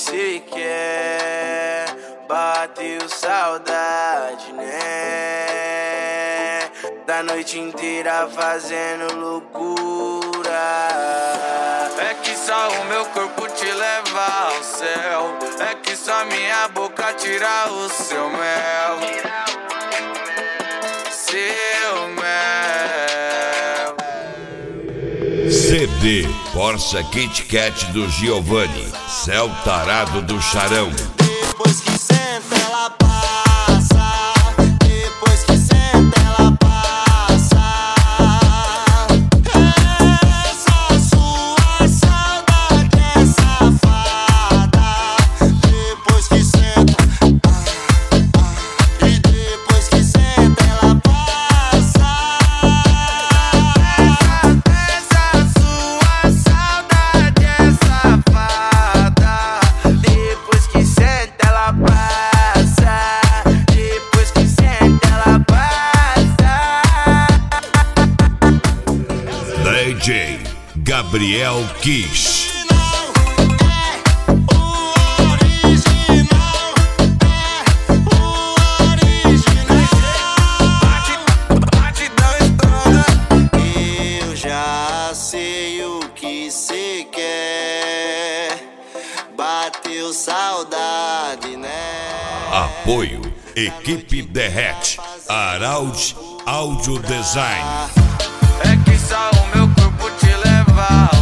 cê quer. Bateu saudade, né? Da noite inteira fazendo loucura. É que só o meu corpo te leva ao céu. É que só minha boca tira o seu mel. Seu mel. CD Porsche Kit Kat do Giovanni, Céu Tarado do Charão. Depois que senta ela passa. Depois que senta ela passa. Essa sua saudade é safada. Depois que senta, e depois que senta ela passa. Essa sua saudade é safada. Depois que senta ela passa. Depois que senta ela passa. DJ Gabriel Kiss. Eu já sei o que cê quer. Bateu saudade, né? Apoio Equipe Derrete, Araújo Audio Design. É que só o meu corpo te leva